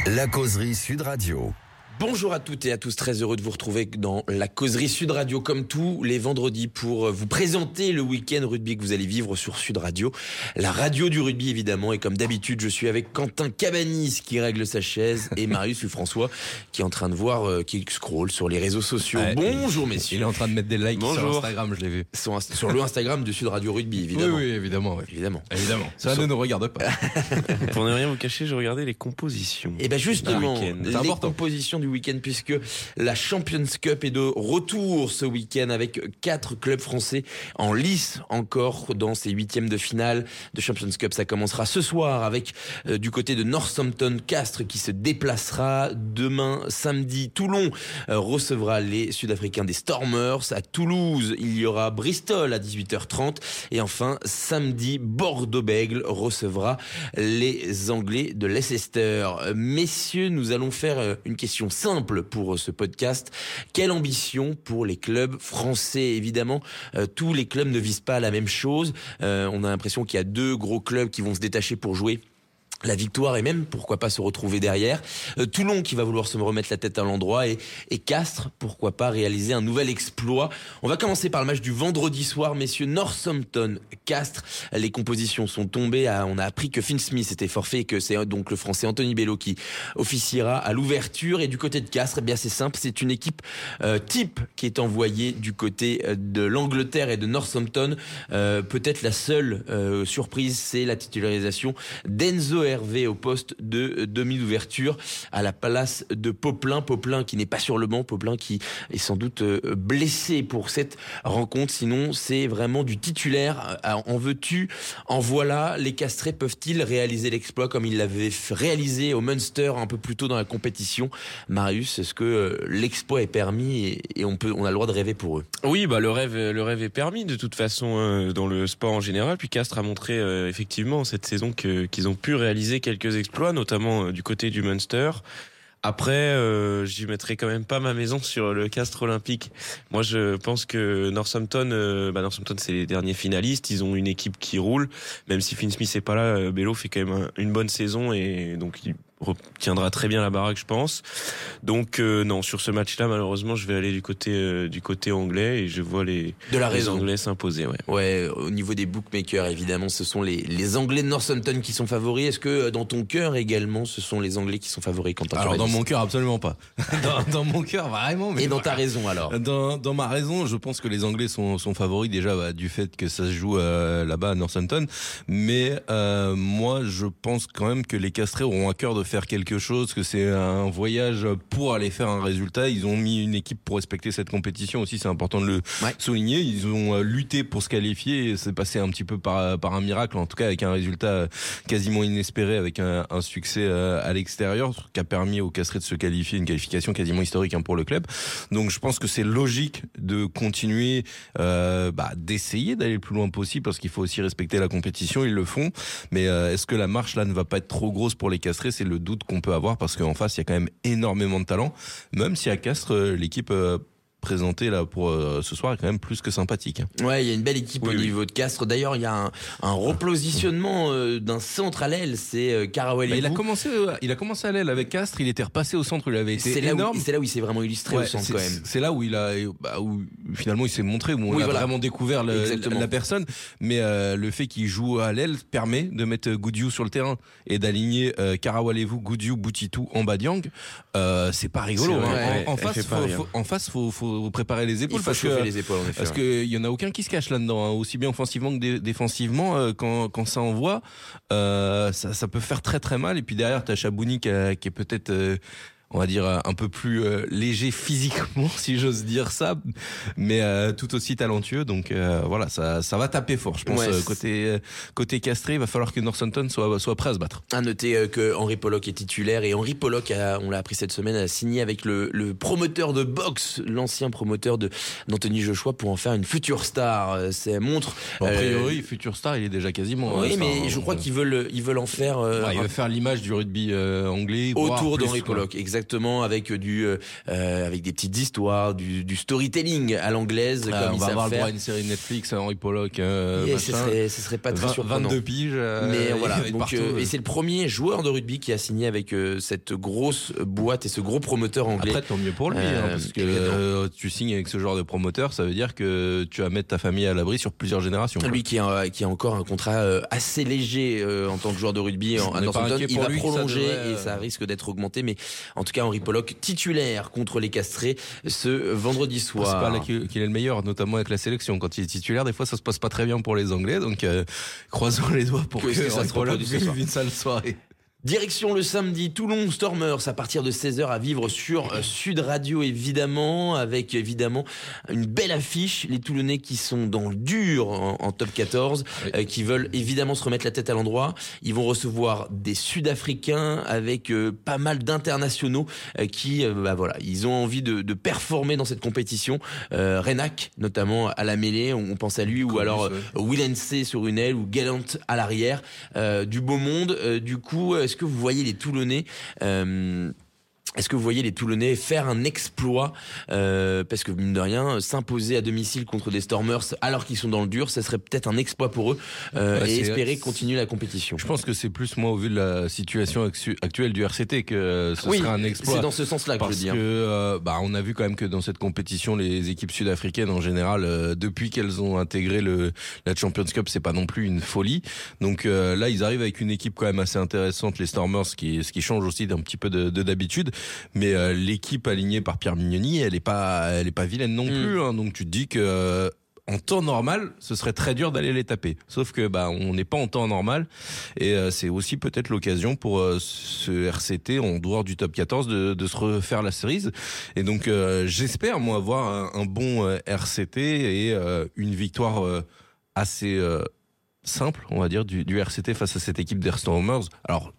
La causerie Sud Radio. Bonjour à toutes et à tous, très heureux de vous retrouver dans la causerie Sud Radio comme tous les vendredis pour vous présenter le week-end rugby que vous allez vivre sur Sud Radio, la radio du rugby évidemment, et comme d'habitude je suis avec Quentin Cabanis qui règle sa chaise et Marius François qui est en train de voir, qui scrolle sur les réseaux sociaux. Ouais, bonjour messieurs. Il est en train de mettre des likes sur Instagram, je l'ai vu. Sur le Instagram de Sud Radio Rugby évidemment. Oui, évidemment. Oui. Évidemment. Ça ne nous regarde pas. Pour ne rien vous cacher, je regardais les compositions. Et bien justement, les compositions du week-end, puisque la Champions Cup est de retour ce week-end avec 4 clubs français en lice encore dans ces huitièmes de finale de Champions Cup. Ça commencera ce soir avec du côté de Northampton Castres qui se déplacera demain samedi. Toulon recevra les Sud-Africains des Stormers. À Toulouse, il y aura Bristol à 18h30 et enfin samedi, Bordeaux-Bègles recevra les Anglais de Leicester. Messieurs, nous allons faire une question simple pour ce podcast. Quelle ambition pour les clubs français? Évidemment, tous les clubs ne visent pas la même chose. On a l'impression qu'il y a 2 gros clubs qui vont se détacher pour jouer la victoire et même, pourquoi pas, se retrouver derrière. Toulon qui va vouloir se remettre la tête à l'endroit et Castres, pourquoi pas, réaliser un nouvel exploit. On va commencer par le match du vendredi soir, messieurs. Northampton, Castres. Les compositions sont tombées. On a appris que Finn Smith était forfait et que c'est donc le Français Anthony Bello qui officiera à l'ouverture. Et du côté de Castres, eh bien c'est simple, c'est une équipe type qui est envoyée du côté de l'Angleterre et de Northampton. Peut-être la seule surprise, c'est la titularisation d'Enzo Hervé au poste de demi d'ouverture à la place de Poplin qui n'est pas sur le banc, Poplin qui est sans doute blessé pour cette rencontre. Sinon c'est vraiment du titulaire. En veux-tu, en voilà. Les Castrés peuvent-ils réaliser l'exploit comme ils l'avaient réalisé au Munster un peu plus tôt dans la compétition? Marius, est-ce que l'exploit est permis et on a le droit de rêver pour eux? Oui, le rêve est permis de toute façon dans le sport en général. Puis Castres a montré effectivement cette saison qu'ils ont pu réaliser quelques exploits, notamment du côté du Munster. Après, j'y mettrai quand même pas ma maison sur le Castres olympique. Moi, je pense que Northampton, c'est les derniers finalistes. Ils ont une équipe qui roule. Même si Finn Smith n'est pas là, Bello fait quand même une bonne saison et donc il retiendra très bien la baraque, je pense. Donc non, sur ce match-là, malheureusement, je vais aller du côté anglais et je vois les Anglais s'imposer. Ouais, au niveau des bookmakers, évidemment, ce sont les Anglais de Northampton qui sont favoris. Est-ce que dans ton cœur également, ce sont les Anglais qui sont favoris? Alors dans mon cœur, absolument pas. dans mon cœur, vraiment. Mais et dans ta raison alors? Dans ma raison, je pense que les Anglais sont favoris déjà du fait que ça se joue là-bas à Northampton. Mais moi, je pense quand même que les Castrés auront à cœur de faire quelque chose, que c'est un voyage pour aller faire un résultat. Ils ont mis une équipe pour respecter cette compétition aussi, c'est important de le souligner. Ils ont lutté pour se qualifier et c'est passé un petit peu par un miracle, en tout cas avec un résultat quasiment inespéré, avec un succès à l'extérieur qui a permis aux Castrés de se qualifier, une qualification quasiment historique pour le club. Donc je pense que c'est logique de continuer d'essayer d'aller le plus loin possible parce qu'il faut aussi respecter la compétition, ils le font. Mais est-ce que la marche là ne va pas être trop grosse pour les Castrés? C'est le doute qu'on peut avoir parce qu'en face il y a quand même énormément de talent, même si à Castres l'équipe présenté là pour ce soir est quand même plus que sympathique. Ouais, il y a une belle équipe au niveau de Castres. D'ailleurs, il y a un repositionnement d'un centre à l'aile, c'est Karawale. Il a commencé à l'aile avec Castres, il était repassé au centre, il avait été énorme. C'est là où il s'est vraiment illustré au centre quand même. C'est là où où finalement il s'est montré, où on a vraiment découvert la personne. Mais le fait qu'il joue à l'aile permet de mettre Goudiou sur le terrain et d'aligner Karawale-Vous, Goudiou, Boutitou en bas Diang. C'est pas rigolo. En face, faut préparer les épaules. Il faut chauffer les épaules, en effet. Parce qu'il y en a aucun qui se cache là-dedans, aussi bien offensivement que défensivement. Quand ça envoie, ça peut faire très très mal. Et puis derrière, t'as Chabouni qui est peut-être on va dire un peu plus léger physiquement, si j'ose dire ça, mais tout aussi talentueux. Donc voilà, ça va taper fort, je pense. Côté Castré, il va falloir que Northampton soit prêt à se battre. À noter que Henri Pollock est titulaire et Henri Pollock, on l'a appris cette semaine, a signé avec le promoteur de boxe, l'ancien promoteur d'Anthony Joshua, pour en faire une future star. Ça montre. A priori, future star, il est déjà quasiment. Oui, mais je crois qu'ils veulent en faire. Il veut faire l'image du rugby anglais autour d'Henri Pollock, exactement. exactement, avec avec des petites histoires, du storytelling à l'anglaise, comme on ils va savent avoir faire. le droit à une série Netflix, Henri Pollock, Et ce serait pas très surprenant. 22 piges. Mais voilà, donc, et et c'est le premier joueur de rugby qui a signé avec cette grosse boîte et ce gros promoteur anglais. Après, tant mieux pour lui, parce que tu signes avec ce genre de promoteur, ça veut dire que tu vas mettre ta famille à l'abri sur plusieurs générations. Lui qui a encore un contrat assez léger en tant que joueur de rugby à Northampton, il va prolonger et ça risque d'être augmenté. Mais en tout cas, Henri Pollock titulaire contre les Castrés ce vendredi soir. C'est pas là qu'il est le meilleur, notamment avec la sélection. Quand il est titulaire, des fois, ça se passe pas très bien pour les Anglais. Donc, croisons les doigts pour que ça se reproduise ce soir. Une sale soirée. Direction le samedi, Toulon Stormers à partir de 16h à vivre sur Sud Radio évidemment, avec évidemment une belle affiche, les Toulonnais qui sont dans le dur en top 14, qui veulent évidemment se remettre la tête à l'endroit. Ils vont recevoir des Sud-Africains avec pas mal d'internationaux qui, voilà, ils ont envie de performer dans cette compétition. Renac notamment à la mêlée, on pense à lui, ou alors Willense sur une aile, ou Gallant à l'arrière, du beau monde. Du coup, est-ce que vous voyez les Toulonnais faire un exploit parce que mine de rien, s'imposer à domicile contre des Stormers alors qu'ils sont dans le dur, ça serait peut-être un exploit pour eux et espérer continuer la compétition. Je pense que c'est plus, moi, au vu de la situation actuelle du RCT, que ce serait un exploit. C'est dans ce sens-là que je dis. Parce que on a vu quand même que dans cette compétition, les équipes sud-africaines en général, depuis qu'elles ont intégré la Champions Cup, c'est pas non plus une folie. Donc là, ils arrivent avec une équipe quand même assez intéressante, les Stormers, ce qui change aussi d'un petit peu d'habitude. Mais l'équipe alignée par Pierre Mignoni, elle est pas vilaine non plus, hein. Donc tu te dis que en temps normal, ce serait très dur d'aller les taper. Sauf que on n'est pas en temps normal, et c'est aussi peut-être l'occasion pour ce RCT en dehors du top 14 de se refaire la cerise. Et donc j'espère moi avoir un bon RCT et une victoire assez simple, on va dire, du RCT face à cette équipe des Stormers. Alors,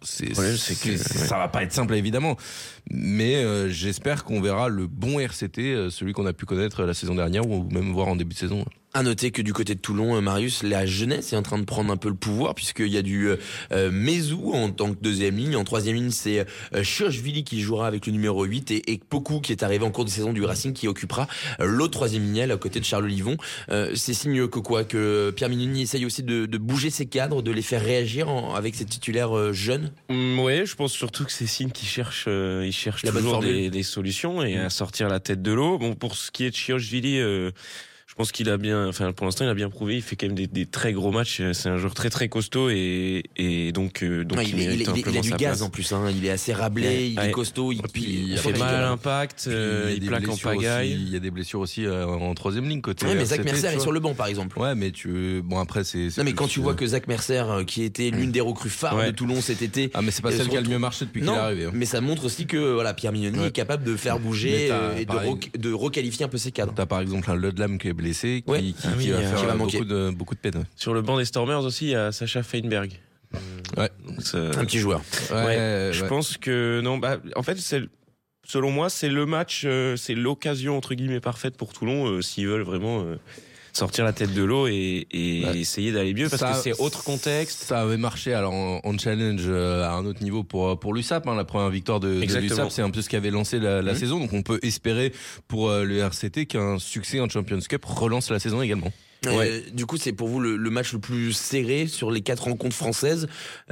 ça va pas être simple, évidemment, mais j'espère qu'on verra le bon RCT, celui qu'on a pu connaître la saison dernière, ou même voir en début de saison. À noter que du côté de Toulon, Marius, la jeunesse est en train de prendre un peu le pouvoir, puisqu'il y a du Mézou en tant que deuxième ligne. En troisième ligne, c'est Chiochvili qui jouera avec le numéro 8 et Pokou qui est arrivé en cours de saison du Racing qui occupera l'autre troisième ligne à côté de Charles Olivon. C'est signe que Pierre Mignoni essaye aussi de bouger ses cadres, de les faire réagir avec ses titulaires jeunes. Ouais, je pense surtout que c'est signe qu'il cherche toujours des solutions et à sortir la tête de l'eau. Bon, pour ce qui est de Chiochvili, je pense qu'il a bien, pour l'instant, il a bien prouvé. Il fait quand même des très gros matchs. C'est un joueur très très costaud et donc il a du gaz en plus. Hein. Il est assez rablé, il est costaud. Il fait mal à l'impact. Il plaque en pagaille. Il y a des blessures aussi en troisième ligne côté. Ouais, mais Zach Mercer est sur le banc par exemple. Ouais, mais après c'est. Non, mais quand tu vois que Zach Mercer, qui était l'une des recrues phares de Toulon cet été, mais c'est pas celle qui a le mieux marché depuis qu'il est arrivé. Mais ça montre aussi que Pierre Mignoni est capable de faire bouger et de requalifier un peu ses cadres. T'as par exemple un Ludlam qui est blessé, qui va faire beaucoup de peine. Sur le banc des Stormers aussi, il y a Sacha Feinberg. Un petit joueur. Je pense que en fait, selon moi, c'est le match, c'est l'occasion entre guillemets parfaite pour Toulon s'ils veulent vraiment sortir la tête de l'eau et essayer d'aller mieux, parce que c'est autre contexte. Ça avait marché alors en challenge à un autre niveau pour l'USAP, la première victoire de l'USAP, c'est un peu ce qui avait lancé la saison, donc on peut espérer pour le RCT qu'un succès en Champions Cup relance la saison également. Du coup, c'est pour vous le match le plus serré sur les 4 rencontres françaises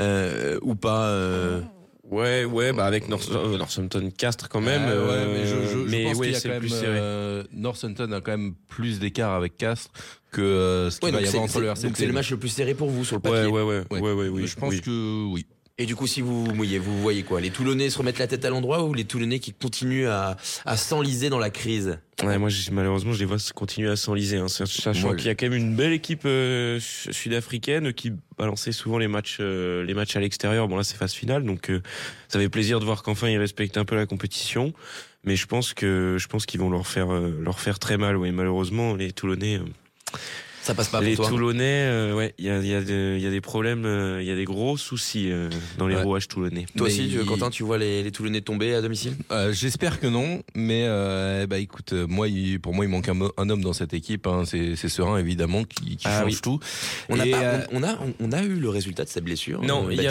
ou pas Ouais, avec Northampton Castres quand même. Mais je pense qu'il y a quand même Northampton a quand même plus d'écart avec Castres que ce qu'il va y avoir entre le RCT. Donc c'est le match le plus serré pour vous sur le papier. Oui. Je pense que oui. Et du coup, si vous mouillez, vous voyez quoi? Les Toulonnais se remettent la tête à l'endroit, ou les Toulonnais qui continuent à s'enliser dans la crise? Ouais, moi malheureusement je les vois continuer à s'enliser, sachant qu'il y a quand même une belle équipe sud-africaine qui balançait souvent les matchs à l'extérieur. Bon là c'est phase finale, donc ça fait plaisir de voir qu'enfin ils respectent un peu la compétition, mais je pense qu'ils vont leur faire très mal. Ouais, malheureusement les Toulonnais Ça passe pas les pour toi. Toulonnais, ouais, il y a des problèmes, il y a des gros soucis dans les rouages toulonnais. Toi aussi, Quentin, tu vois les Toulonnais tomber à domicile? J'espère que non, mais écoute, pour moi, il manque un homme dans cette équipe. Hein. C'est Serein, évidemment, qui change tout. On a eu le résultat de sa blessure. Non, il y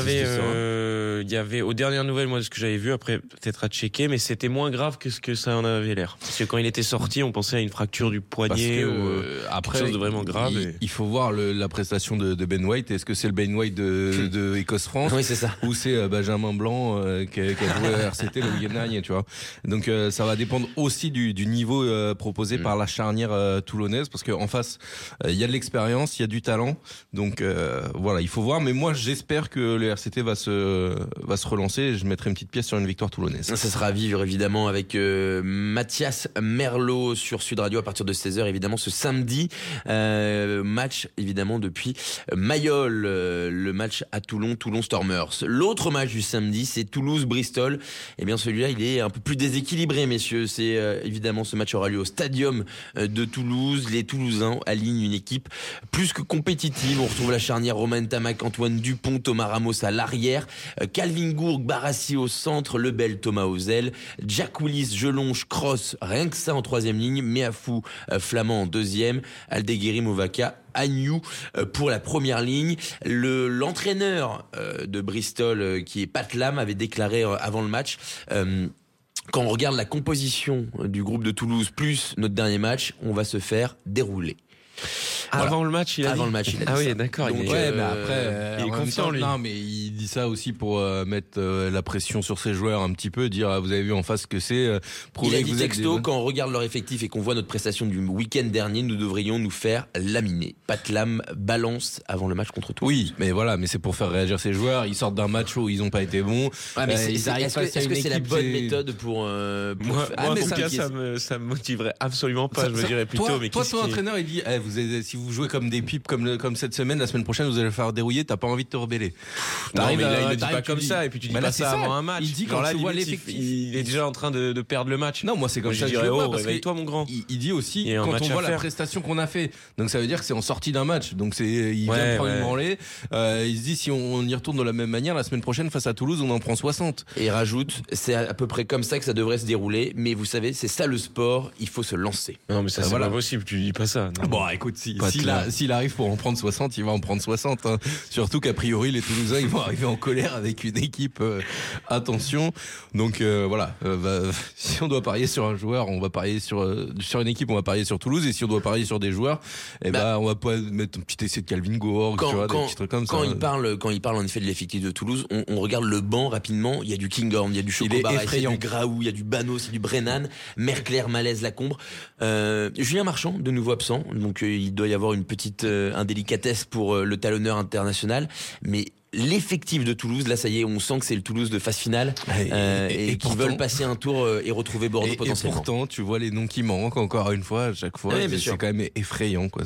avait aux dernières nouvelles, moi, de ce que j'avais vu, après peut-être à checker, mais c'était moins grave que ce que ça en avait l'air. Parce que quand il était sorti, on pensait à une fracture du poignet ou après, quelque chose de vraiment grave. Il faut voir la prestation de Ben White. Est-ce que c'est le Ben White de Écosse-France? Oui, c'est ça. Ou c'est Benjamin Blanc qui a joué à RCT le week-end dernier, tu vois. Donc ça va dépendre aussi du niveau proposé par la charnière toulonnaise, parce qu'en face, il y a de l'expérience, il y a du talent. Donc voilà, il faut voir. Mais moi, j'espère que le RCT va se relancer. Et je mettrai une petite pièce sur une victoire toulonnaise. Ça sera à vivre évidemment avec Mathias Merlot sur Sud Radio à partir de 16h évidemment ce samedi. Match évidemment depuis Mayol, le match à Toulon Stormers. L'autre match du samedi, c'est Toulouse-Bristol. Eh bien celui-là, il est un peu plus déséquilibré, messieurs. C'est évidemment, ce match aura lieu au Stadium de Toulouse. Les Toulousains alignent une équipe plus que compétitive. On retrouve la charnière Romain Tamac, Antoine Dupont, Thomas Ramos à l'arrière, Calvin Gourg, Barassi au centre, Lebel, Thomas aux ailes, Jack Willis, Jelonche, Cross, rien que ça en troisième ligne, Meafou, Flamand en deuxième, Aldeguerri, Movaca, Agnew pour la première ligne. L'entraîneur de Bristol, qui est Pat Lam, avait déclaré avant le match, quand on regarde la composition du groupe de Toulouse plus notre dernier match, on va se faire dérouler. Avant le match, il a dit. Avant le match, il a dit. Ah oui, ça. d'accord. Donc, mais après, il est confiant, lui. Non, mais il dit ça aussi pour mettre la pression sur ses joueurs un petit peu, dire vous avez vu en face ce que c'est. Il a dit texto, quand on regarde leur effectif et qu'on voit notre prestation du week-end dernier, nous devrions nous faire laminer. Pat Lam balance avant le match contre Toulouse. Oui, mais voilà, mais c'est pour faire réagir ses joueurs. Ils sortent d'un match où ils n'ont pas été bons. Ouais, mais est-ce que c'est la bonne méthode pour moi, en tout cas, ça me motiverait absolument pas. Je me dirais plutôt, mais toi, ton entraîneur, il dit, si vous jouez comme des pipes comme cette semaine, la semaine prochaine, vous allez le faire dérouiller. T'as pas envie de te rebeller. Non, mais là, il le dit pas comme ça. Et puis tu dis pas ça avant un match. Il dit quand tu vois l'effectif, il est déjà en train de perdre le match. Non, moi c'est comme ça que je dirais, vois. réveille-toi, mon grand. Il dit aussi quand on voit la prestation qu'on a fait. Donc ça veut dire que c'est en sortie d'un match. Donc il vient de prendre une branlée. Il se dit, si on y retourne de la même manière, la semaine prochaine face à Toulouse, on en prend 60. Et il rajoute, c'est à peu près comme ça que ça devrait se dérouler. Mais vous savez, c'est ça le sport. Il faut se lancer. Non, mais ça c'est pas possible. Tu dis pas ça. Bon, écoute, s'il arrive pour en prendre 60, il va en prendre 60. Hein. Surtout qu'a priori, les Toulousains, ils vont arriver en colère avec une équipe. Attention. Donc voilà. Si on doit parier sur un joueur, on va parier sur une équipe, on va parier sur Toulouse. Et si on doit parier sur des joueurs, on va pas mettre un petit essai de Calvin Gourg, des petits trucs comme ça. Quand il parle en effet de l'effectif de Toulouse, on regarde le banc rapidement. Il y a du Kinghorn, il y a du Chocobaras, il y a du Graou, il y a du Banos, il y a du Brennan, Merclair, Malaise, Lacombe. Julien Marchand, de nouveau absent. Donc il doit y avoir une petite indélicatesse pour le talonneur international. Mais l'effectif de Toulouse, là ça y est, on sent que c'est le Toulouse de phase finale et qu'ils veulent passer un tour et retrouver Bordeaux potentiellement. Et pourtant, tu vois les noms qui manquent encore une fois à chaque fois. Ouais, c'est quand même effrayant, quoi.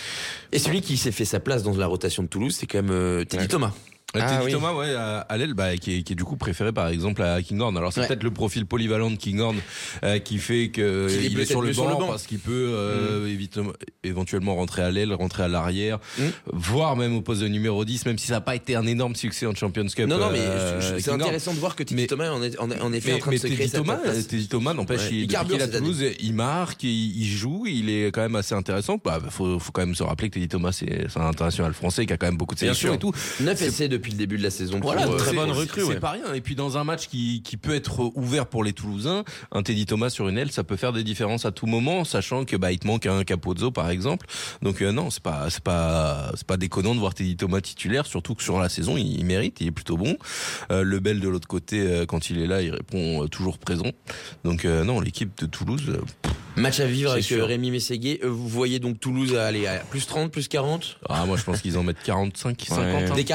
Et celui qui s'est fait sa place dans la rotation de Toulouse, c'est quand même Teddy Thomas. Teddy Thomas, à l'aile, qui est du coup préféré par exemple à Kinghorn. Alors c'est peut-être le profil polyvalent de Kinghorn qui fait qu'il est sur le banc parce qu'il peut éventuellement rentrer à l'aile, rentrer à l'arrière, voire même au poste de numéro 10, même si ça n'a pas été un énorme succès en Champions Cup. Non, mais c'est intéressant de voir que Teddy Thomas en effet en train de se créer sa place. Teddy Thomas, n'empêche, il est à Toulouse, il marque, il joue, il est quand même assez intéressant. Faut quand même se rappeler que Teddy Thomas, c'est un international français qui a quand même beaucoup de sélections et tout. 9 essais depuis le début de la saison. Voilà, très bonne recrue. C'est pas rien. Et puis dans un match qui peut être ouvert pour les Toulousains, un Teddy Thomas sur une aile, ça peut faire des différences à tout moment, sachant que il te manque un Capozzo par exemple. Donc non, c'est pas déconnant de voir Teddy Thomas titulaire, surtout que sur la saison il mérite, il est plutôt bon. Lebel de l'autre côté, quand il est là, il répond toujours présent. Donc non, l'équipe de Toulouse. Match à vivre avec Rémi Mességuier. Vous voyez donc Toulouse aller à plus 30, plus 40 ? Moi je pense qu'ils en mettent 45, 50. D'écart ?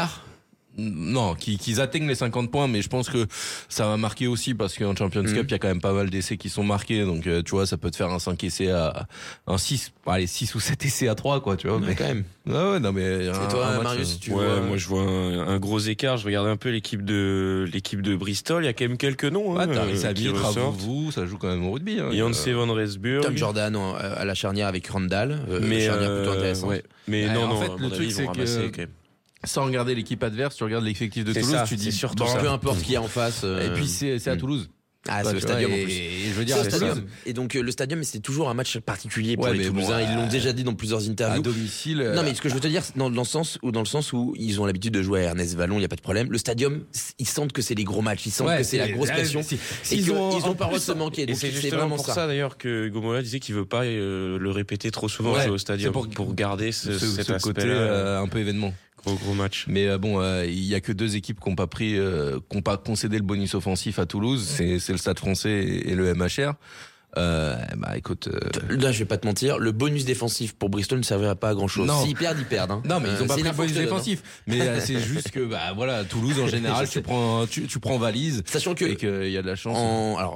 Non, qu'ils atteignent les 50 points, mais je pense que ça va marquer aussi parce qu'en Champions Cup, il y a quand même pas mal d'essais qui sont marqués, donc tu vois, ça peut te faire un 5 essais à un 6, allez, 6 ou 7 essais à 3, quoi, tu vois. Mais quand même. Ouais, non, mais. Et toi, Marius, tu vois. Moi, je vois un gros écart. Je regarde un peu l'équipe de Bristol. Il y a quand même quelques noms. T'as qui ressortent. ça joue quand même au rugby. Janse Van Rensburg. Tom Jordan à la charnière avec Randall. Charnière plutôt intéressante. Ouais. Mais non, en fait, le truc, c'est que. Quand même. Sans regarder l'équipe adverse, tu regardes l'effectif de Toulouse, tu dis surtout peu importe qui est en face. Et puis c'est à Toulouse. Ah, c'est au stadium en plus. Et je veux dire, C'est au stadium. Et donc le stadium, c'est toujours un match particulier pour les Toulousains. Ils l'ont déjà dit dans plusieurs interviews. À domicile. Non, mais ce que je veux te dire, dans le sens où ils ont l'habitude de jouer à Ernest Vallon, il y a pas de problème. Le stadium, ils sentent que c'est les gros matchs, ils sentent que c'est la grosse pression. Ils ont pas le droit de se manquer. Et c'est justement pour ça d'ailleurs que Gomola disait qu'il veut pas le répéter trop souvent au stadium pour garder cet côté un peu événement. Gros match. Mais il y a que 2 équipes qui n'ont pas concédé le bonus offensif à Toulouse. C'est le Stade Français et le MHR. Écoute. Là, je vais pas te mentir, le bonus défensif pour Bristol ne servirait pas à grand chose. S'ils perdent, ils perdent. Non, mais ils ont pas pris le bonus défensif. Mais c'est juste que, Toulouse, en général, tu prends valise. Sachant que. Et qu'il y a de la chance.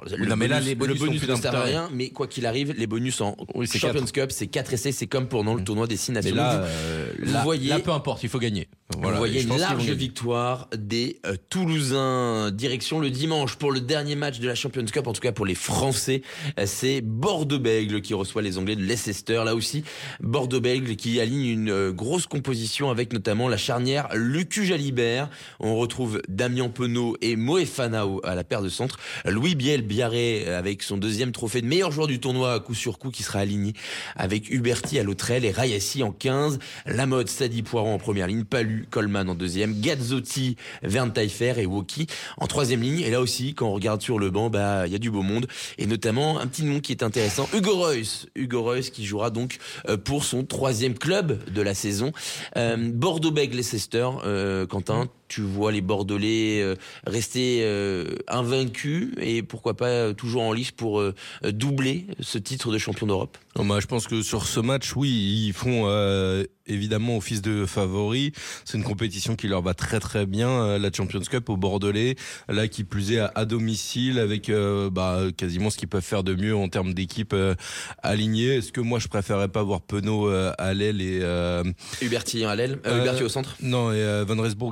Le bonus ne sert à rien, mais quoi qu'il arrive, les bonus en Champions Cup, c'est 4 essais, c'est comme pendant le tournoi des 6 nations. Là, vous voyez. Là, peu importe, il faut gagner. Voilà, vous voyez une large victoire des Toulousains. Direction le dimanche pour le dernier match de la Champions Cup, en tout cas pour les Français. C'est Bordeaux-Bègles qui reçoit les Anglais de Leicester. Là aussi, Bordeaux-Bègles qui aligne une grosse composition avec notamment la charnière Lucu Jalibert. On retrouve Damien Penaud et Moefana à la paire de centre. Louis Biel-Biarré avec son 2e trophée de meilleur joueur du tournoi à coup sur coup qui sera aligné avec Huberti à l'autre aile et Rayassi en 15. Lamotte, Sadi Poiron en première ligne. Palu, Coleman en 2e. Gazzotti, Verne Taillefer et Woki en 3e ligne. Et là aussi, quand on regarde sur le banc, il y a du beau monde. Et notamment un petit nom qui est intéressant, Hugo Reus qui jouera donc pour son 3e club de la saison. Bordeaux-Bègles Leicester, Quentin, tu vois les Bordelais rester invaincus et pourquoi pas toujours en lice pour doubler ce titre de champion d'Europe. Je pense que sur ce match, oui, ils font évidemment office de favoris. C'est une compétition qui leur va très très bien, la Champions Cup au Bordelais, là qui plus est à domicile avec quasiment ce qu'ils peuvent faire de mieux en termes d'équipe alignée. Est-ce que moi je préférerais pas voir Penaud à l'aile et Huberti à l'aile, Huberti au centre? Non, et Van Rensburg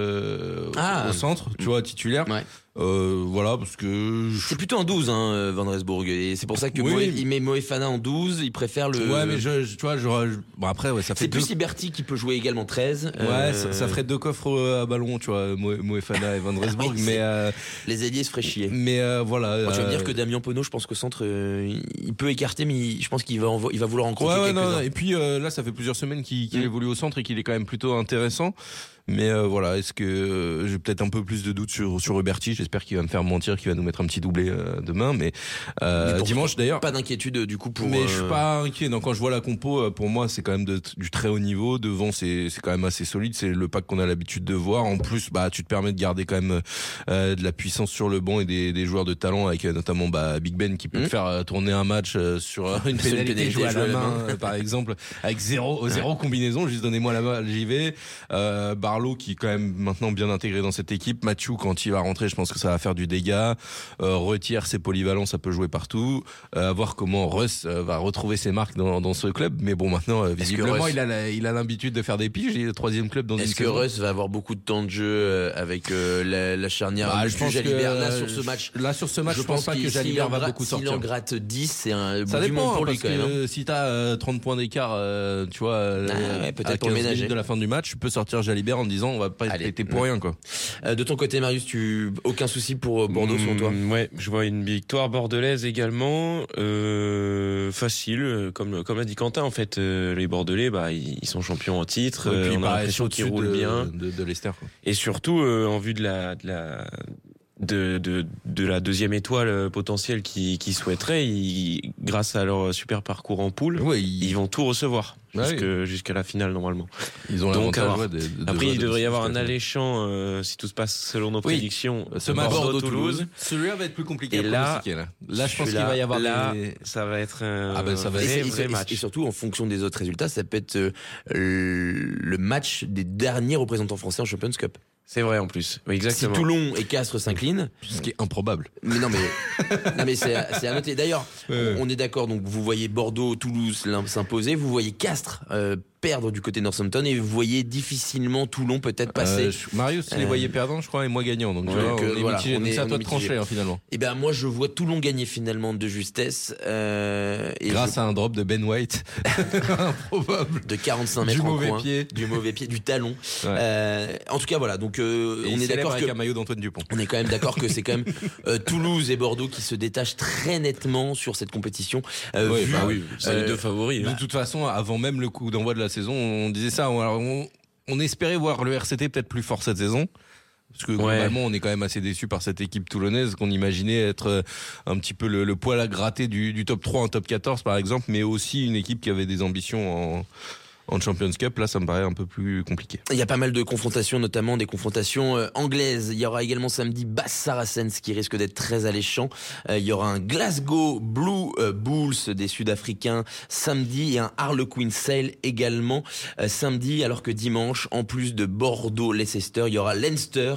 au centre, tu vois, titulaire. Ouais. Parce que c'est plutôt un 12 Van Rensburg et c'est pour ça que il met Moefana en 12, il préfère le. Ouais, mais tu vois, après ça fait. C'est plus Huberti qui peut jouer également 13. Ouais, ça ferait 2 coffres à ballon, tu vois, Moefana et Van Rensburg, mais les alliés se feraient chier. Mais voilà. Tu vas me dire que Damien Penaud, je pense qu'au centre il peut écarter, mais je pense qu'il va vouloir en croquer quelques-uns. Et puis là, ça fait plusieurs semaines qu'il évolue au centre et qu'il est quand même plutôt intéressant. Mais est-ce que j'ai peut-être un peu plus de doutes sur Huberti. J'espère qu'il va me faire mentir, qu'il va nous mettre un petit doublé demain. Mais dimanche d'ailleurs. Pas d'inquiétude du coup pour. Mais je suis pas inquiet. Donc quand je vois la compo, pour moi c'est quand même du très haut niveau. Devant c'est quand même assez solide. C'est le pack qu'on a l'habitude de voir. En plus tu te permets de garder quand même de la puissance sur le banc et des joueurs de talent avec notamment Big Ben qui peut te faire tourner un match sur une pénalité jouée à la main par exemple avec zéro combinaison. Juste donnez-moi la balle, j'y vais. Barlow qui est quand même maintenant bien intégré dans cette équipe. Mathieu quand il va rentrer, je pense que ça va faire du dégât. Retière, c'est polyvalent, ça peut jouer partout. À voir comment Russ va retrouver ses marques dans ce club. Mais bon, maintenant visiblement il a l'habitude de faire des piges. Il est le 3e club dans une saison. Est-ce que Russ va avoir beaucoup de temps de jeu avec la charnière je pense Jalibert là sur ce match? Là sur ce match, je pense pas que Jalibert va beaucoup sortir. S'il en gratte 10, c'est un ça dépend pour lui quand même. Si t'as 30 points d'écart, tu vois, peut-être pour 15 ménager minutes de la fin du match, tu peux sortir Jalibert en disant on va pas être pour rien quoi. De ton côté Marius, aucun souci pour Bordeaux selon toi? Ouais, je vois une victoire bordelaise également facile comme l'a dit Quentin en fait. Les Bordelais ils sont champions en titre, on a l'impression qu'ils roulent bien de Leicester quoi. Et surtout en vue de la 2e étoile potentielle qui souhaiterait, grâce à leur super parcours en poule, ils vont tout recevoir jusqu'à la finale normalement. Ils ont donc après il devrait y avoir un alléchant si tout se passe selon nos prédictions. Ce match Bordeaux-Toulouse, celui-là va être plus compliqué. Et là je pense qu'il va y avoir ça va être ça va être vrai match. Et surtout en fonction des autres résultats, ça peut être le match des derniers représentants français en Champions Cup. C'est vrai en plus. Oui, exactement. Si Toulon et Castres s'inclinent, ce qui est improbable. Mais non, mais c'est à noter. D'ailleurs, on est d'accord. Donc vous voyez Bordeaux, Toulouse s'imposer, vous voyez Castres perdre du côté de Northampton et vous voyez difficilement Toulon peut-être passer. Marius, les voyait perdants, je crois, et moi gagnant. Donc on est mitigé. Donc c'est à toi de trancher finalement. Et ben moi je vois Toulon gagner finalement de justesse. Grâce à un drop de Ben White, improbable, de 45 mètres du en mauvais coin, pied, du talon. En tout cas voilà. Donc on est d'accord avec un maillot d'Antoine Dupont. On est quand même d'accord que c'est quand même Toulouse et Bordeaux qui se détachent très nettement sur cette compétition. Oui, c'est les deux favoris. De toute façon, avant même le coup d'envoi de la saison, on disait ça. On espérait voir le RCT peut-être plus fort cette saison. Parce que globalement, on est quand même assez déçus par cette équipe toulonnaise qu'on imaginait être un petit peu le poil à gratter du top 3 en top 14 par exemple, mais aussi une équipe qui avait des ambitions en Champions Cup. Là, ça me paraît un peu plus compliqué. Il y a pas mal de confrontations, notamment des confrontations anglaises. Il y aura également samedi Bath Saracens qui risque d'être très alléchant. Il y aura un Glasgow Blue Bulls des Sud-Africains samedi et un Harlequin Sale également samedi, alors que dimanche, en plus de Bordeaux-Leicester, il y aura Leinster,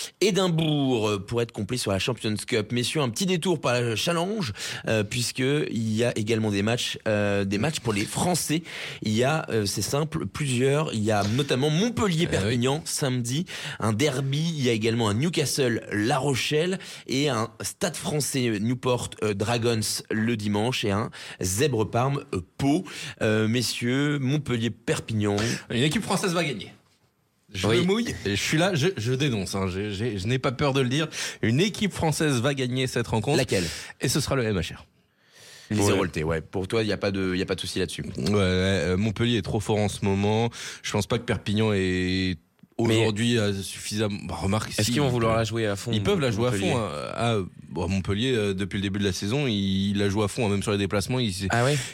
Édimbourg pour être complet sur la Champions Cup. Messieurs, un petit détour par la Challenge puisque il y a également des matchs pour les Français. Il y a c'est simple, plusieurs. Il y a notamment Montpellier-Perpignan samedi, un derby. Il y a également un Newcastle-La Rochelle et un Stade Français Newport Dragons le dimanche et un Zèbre Parme Pau. Messieurs, Montpellier-Perpignan. Une équipe française va gagner. Je me mouille, et je suis là, je dénonce, je n'ai pas peur de le dire. Une équipe française va gagner cette rencontre. Laquelle ? Et ce sera le MHR. Les Héroltais, Pour toi, il y a pas de souci là-dessus. Montpellier est trop fort en ce moment. Je pense pas que Perpignan est aujourd'hui suffisamment. Remarque. Est-ce qu'ils vont vouloir la jouer à fond ? Ils peuvent la jouer à fond. Montpellier, depuis le début de la saison, il la joue à fond, même sur les déplacements. Ils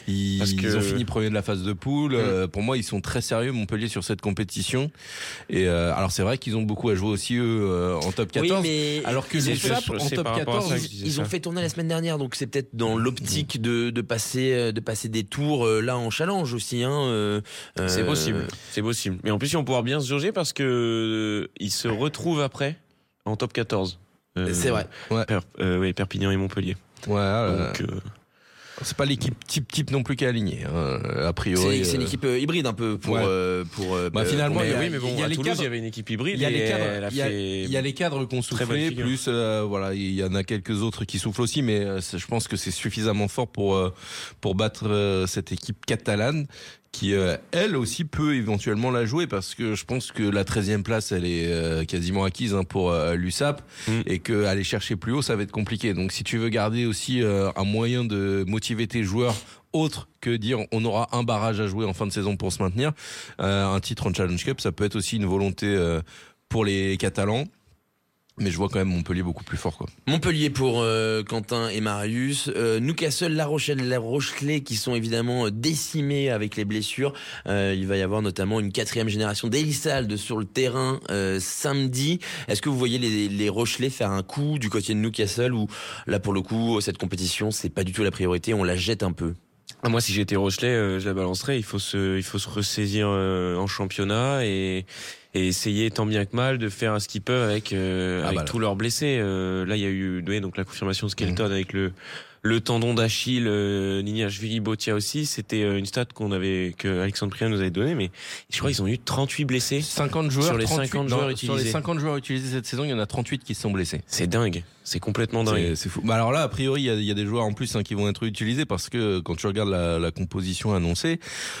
ont fini premier de la phase de poule. Pour moi, ils sont très sérieux, Montpellier, sur cette compétition. Et alors, c'est vrai qu'ils ont beaucoup à jouer aussi, eux, en top 14. Oui, mais alors que les SAP, en top 14, ils ont fait tourner la semaine dernière. Donc, c'est peut-être dans l'optique de passer des tours, là, en challenge aussi, C'est possible. Mais en plus, ils vont pouvoir bien se jauger parce que ils se retrouvent après en top 14. C'est vrai. Perpignan et Montpellier. Donc, c'est pas l'équipe type non plus qui est alignée, a priori. C'est une équipe hybride un peu pour finalement, il y a les Toulouse, il y avait une équipe hybride. Il y a les cadres qu'on soufflait, plus il y en a quelques autres qui soufflent aussi, mais je pense que c'est suffisamment fort pour battre cette équipe catalane qui elle aussi peut éventuellement la jouer, parce que je pense que la 13e place elle est quasiment acquise pour l'USAP, et que aller chercher plus haut ça va être compliqué. Donc si tu veux garder aussi un moyen de motiver tes joueurs autre que dire on aura un barrage à jouer en fin de saison pour se maintenir, un titre en Challenge Cup ça peut être aussi une volonté pour les Catalans. Mais je vois quand même Montpellier beaucoup plus fort, quoi. Montpellier pour Quentin et Marius. Newcastle, La Rochelle, La Rochelais qui sont évidemment décimés avec les blessures. Il va y avoir notamment une 4e génération d'Elissalde sur le terrain samedi. Est-ce que vous voyez les Rochelais faire un coup du côté de Newcastle, ou là pour le coup cette compétition c'est pas du tout la priorité, on la jette un peu? Moi, si j'étais Rochelais, je la balancerais. Il faut se ressaisir en championnat et essayer tant bien que mal de faire ce qu'ils peuvent avec tous leurs blessés. Là, il y a eu donc la confirmation de Skelton avec le tendon d'Achille, Niniashvili, Botia aussi. C'était une stat que Alexandre Priand nous avait donnée, mais je crois qu'ils ont eu 38 blessés. 50 joueurs sur les 50 joueurs utilisés. Sur les 50 joueurs utilisés cette saison, il y en a 38 qui se sont blessés. C'est dingue. C'est complètement dingue. C'est fou. Alors là, a priori, il y a des joueurs en plus qui vont être utilisés, parce que quand tu regardes la composition annoncée,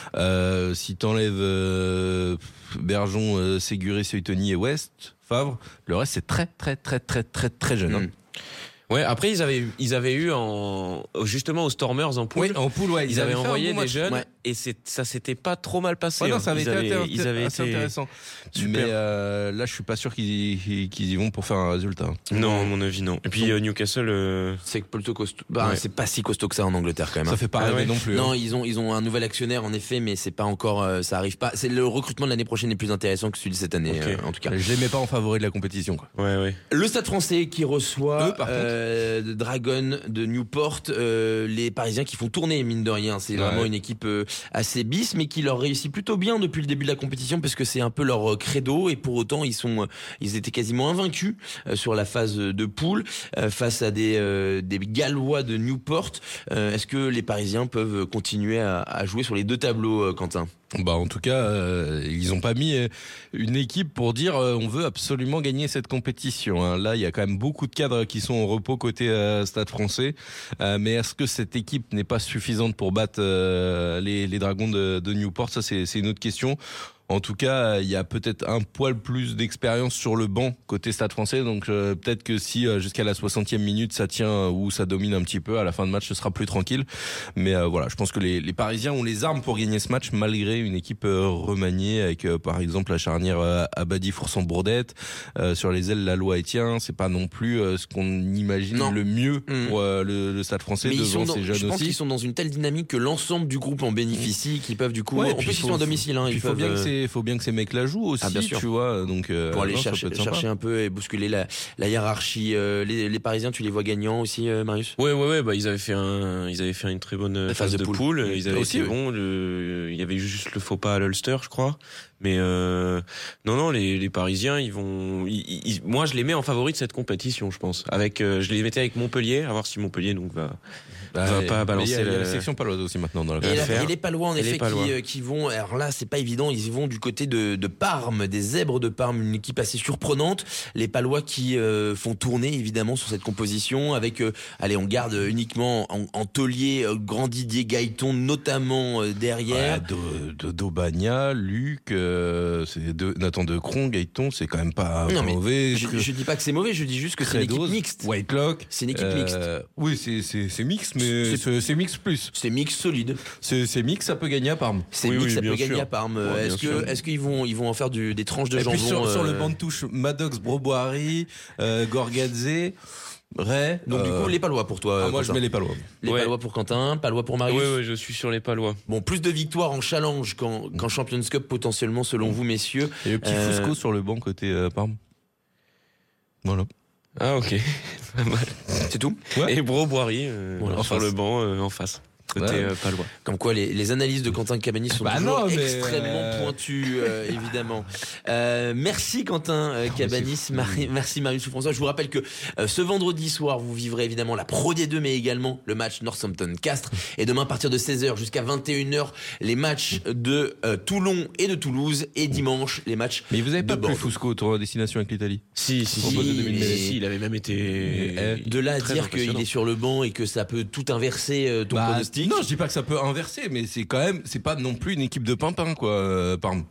si t'enlèves Bergeon, Séguré, Seuitony et West, Favre, le reste c'est très très très très très très jeune. Ouais, après ils avaient eu justement aux Stormers en poule. Oui, en poule, ils avaient envoyé des jeunes et ça s'était pas trop mal passé. Non, ça avait été assez intéressant. Super. Mais là, je suis pas sûr qu'ils y vont pour faire un résultat. Non, à mon avis non. Et puis Newcastle, c'est plutôt costaud. C'est pas si costaud que ça en Angleterre quand même. Ça fait pas rêver non plus. Non, ils ont un nouvel actionnaire en effet, mais c'est pas encore, ça arrive pas. C'est le recrutement de l'année prochaine est plus intéressant que celui de cette année, en tout cas. Je les mets pas en favori de la compétition, quoi. Ouais. Le Stade Français qui reçoit Dragon de Newport, les Parisiens qui font tourner mine de rien. C'est vraiment une équipe assez bis, mais qui leur réussit plutôt bien depuis le début de la compétition, parce que c'est un peu leur credo, et pour autant ils étaient quasiment invaincus sur la phase de poule face à des Gallois de Newport. Est-ce que les Parisiens peuvent continuer à jouer sur les deux tableaux, Quentin ? En tout cas, ils n'ont pas mis une équipe pour dire on veut absolument gagner cette compétition, hein. Là, il y a quand même beaucoup de cadres qui sont au repos côté Stade Français. Mais est-ce que cette équipe n'est pas suffisante pour battre les Dragons de Newport ? Ça, c'est une autre question. En tout cas, il y a peut-être un poil plus d'expérience sur le banc côté Stade Français. Donc peut-être que si jusqu'à la 60e minute ça tient ou ça domine un petit peu, à la fin de match ce sera plus tranquille. Mais voilà, je pense que les Parisiens ont les armes pour gagner ce match malgré une équipe remaniée avec par exemple la charnière Abadi-Foursan-Bourdette. Sur les ailes, Laloy-Etienne, c'est pas non plus ce qu'on imagine le mieux pour le Stade Français. Mais devant ces jeunes je pense qu'ils sont dans une telle dynamique que l'ensemble du groupe en bénéficie, qu'ils peuvent du coup... en plus ils sont à domicile. Hein, il faut bien que ces mecs-là jouent aussi, tu vois. Donc, pour aller chercher un peu et bousculer la hiérarchie. Les Parisiens, tu les vois gagnants aussi, Marius ? Ouais. Ils avaient fait une très bonne phase de poule. Ils avaient aussi bon. Il y avait juste le faux pas à l'Ulster, je crois. Mais non, les Parisiens, moi je les mets en favori de cette compétition, je pense. Je les mettais avec Montpellier, à voir si Montpellier va pas balancer. Il y a la section paloise aussi maintenant dans la et les Palois en effet qui vont. Alors là, c'est pas évident. Ils vont du côté de Parme, des Zèbres de Parme, une équipe assez surprenante. Les Palois qui font tourner évidemment sur cette composition avec. On garde uniquement en taulier Grand Didier Gaëton notamment derrière. Dobagna, Luc. Nathan Decron, Gaëton, c'est quand même pas mauvais. Je dis pas que c'est mauvais, je dis juste que c'est une équipe mixte. Whitelock. C'est une équipe mixte. Oui, c'est mixte, mais c'est mixte plus. C'est mixte solide. C'est mixte, ça peut gagner à Parme. Ça peut gagner à Parme. Est-ce qu'ils vont en faire des tranches de jambon sur le banc de touche, Maddox, Broboiry, Gorgadze. Ray. Donc du coup les Palois pour toi. Moi je mets les Palois. Palois pour Quentin, Palois pour Marius. Oui, je suis sur les Palois. Bon, plus de victoires en challenge qu'en Champions Cup potentiellement selon vous messieurs. Et le petit Fusco sur le banc côté Parme. Voilà. Ah ok. C'est tout. Ouais. Et Broboiry sur le banc en face. Côté Palois. Comme quoi les analyses de Quentin Cabanis sont toujours extrêmement pointues évidemment. Merci Quentin Cabanis, merci Marius François. Je vous rappelle que ce vendredi soir vous vivrez évidemment la Pro D2 mais également le match Northampton-Castres et demain à partir de 16h jusqu'à 21h les matchs de Toulon et de Toulouse et dimanche les matchs. Mais vous avez pas pris Fusco au tournoi destination avec l'Italie? Si, il avait même été de là à dire qu'il est sur le banc et que ça peut tout inverser ton pronostic. Non, je dis pas que ça peut inverser, mais c'est pas non plus une équipe de pimpin, quoi, Parme.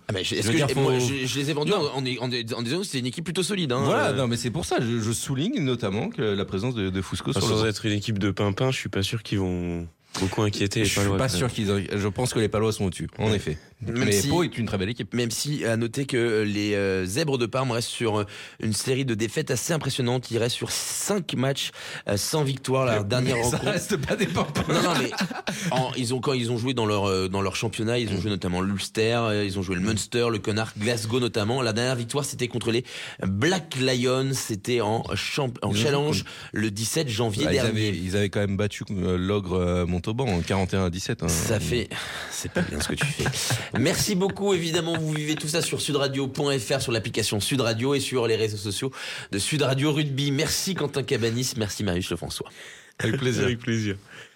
Je les ai vendus en disant que c'était une équipe plutôt solide. Hein, voilà, non, mais c'est pour ça, je souligne notamment que la présence de Fusco sur sans être une équipe de pimpin, je suis pas sûr qu'ils vont beaucoup inquiéter les Palois. Je suis pas sûr je pense que les Palois sont au-dessus, en effet. Mais Pau est une très belle équipe. Même si, à noter que les Zèbres de Parme restent sur une série de défaites assez impressionnante. Ils restent sur 5 matchs sans victoire. La dernière rencontre. Ça reste pas des pimpins. Non, mais quand ils ont joué dans leur championnat, ils ont joué notamment l'Ulster, ils ont joué le Munster, le Connacht, Glasgow notamment. La dernière victoire, c'était contre les Black Lions. C'était en challenge le 17 janvier dernier. Ils avaient quand même battu l'Ogre Montauban en 41-17. Hein. C'est pas bien ce que tu fais. Merci beaucoup, évidemment, vous vivez tout ça sur sudradio.fr, sur l'application Sud Radio et sur les réseaux sociaux de Sud Radio Rugby. Merci Quentin Cabanis, merci Marius Lefrançois. Avec plaisir. Avec plaisir.